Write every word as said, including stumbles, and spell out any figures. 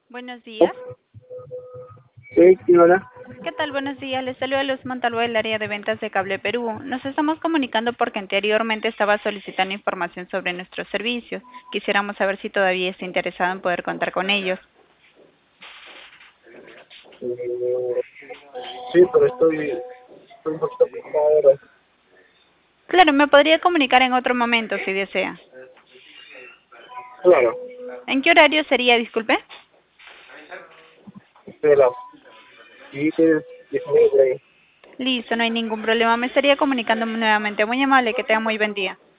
Buenos días. Sí, sí, hola. ¿Qué tal? Buenos días. Les saluda Luz Montalvo del área de ventas de Cable Perú. Nos estamos comunicando porque anteriormente estaba solicitando información sobre nuestros servicios. Quisiéramos saber si todavía está interesado en poder contar con ellos. Eh, sí, pero estoy, estoy un poquito ocupado ahora. Claro, me podría comunicar en otro momento si desea. Claro, ¿En qué horario sería, disculpe? de las diez, diez y media. Listo, no hay ningún problema. Me estaría comunicando nuevamente. Muy amable, que tenga muy buen día.